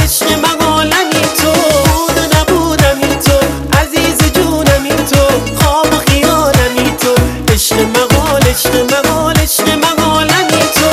عشق من عالمی تو، بود و نبودمی تو، عزیز جونمی تو، خواب و خیالمی تو، عشق مقال عشق مقال عشق من عالمی تو.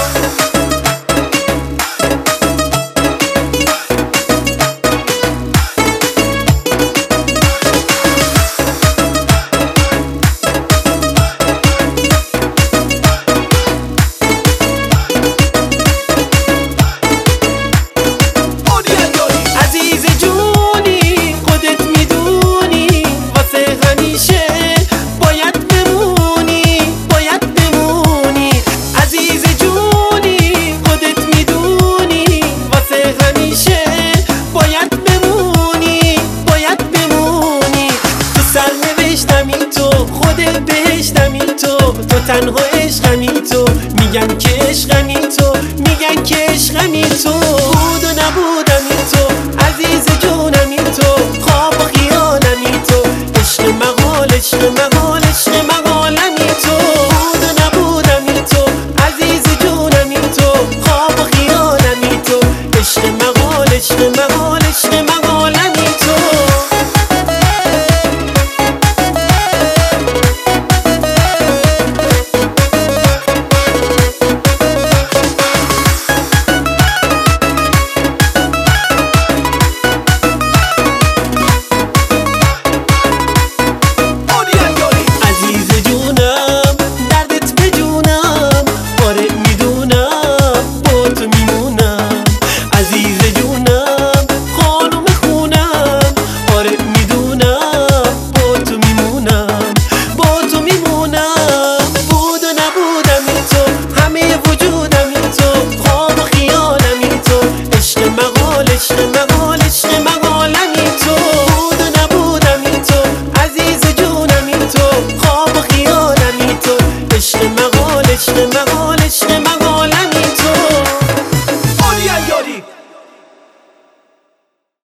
تو تنها عشقمی تو، میگن که عشقمی تو، میگن که عشقمی تو، بود و نبودمی تو، عزیز جونمی تو، خواب و خیالمی تو، عشق مقال عشق مقال عشق مقالمی تو، بود و نبودمی تو، عزیز جونمی تو، خواب و خیالمی تو، عشق مقال عشق مقال عشق مقالمی تو. It's